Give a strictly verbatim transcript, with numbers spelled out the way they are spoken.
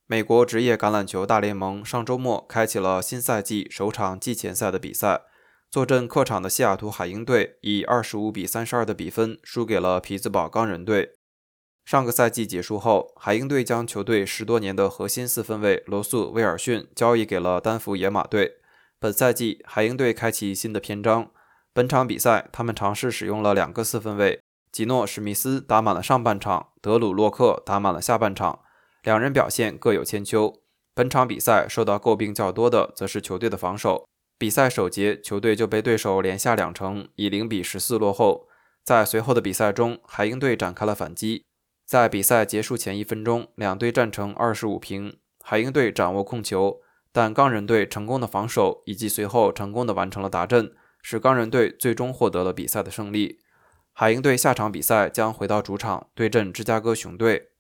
美国职业橄榄球大联盟上周末开启了新赛季首场季前赛的比赛，坐镇客场的西雅图海鹰队以二十五比三十二的比分输给了匹兹堡钢人队。上个赛季结束后，海鹰队将球队十多年的核心四分卫罗素·威尔逊交易给了丹佛野马队。本赛季，海鹰队开启新的篇章。本场比赛，他们尝试使用了两个四分卫，吉诺·史密斯打满了上半场，德鲁·洛克打满了下半场。两人表现各有千秋。本场比赛受到诟病较多的则是球队的防守。比赛首节，球队就被对手连下两城，以零比十四落后。在随后的比赛中，海鹰队展开了反击。在比赛结束前一分钟，两队战成二十五平。海鹰队掌握控球，但钢人队成功的防守以及随后成功的完成了达阵，使钢人队最终获得了比赛的胜利。海鹰队下场比赛将回到主场对阵芝加哥熊队。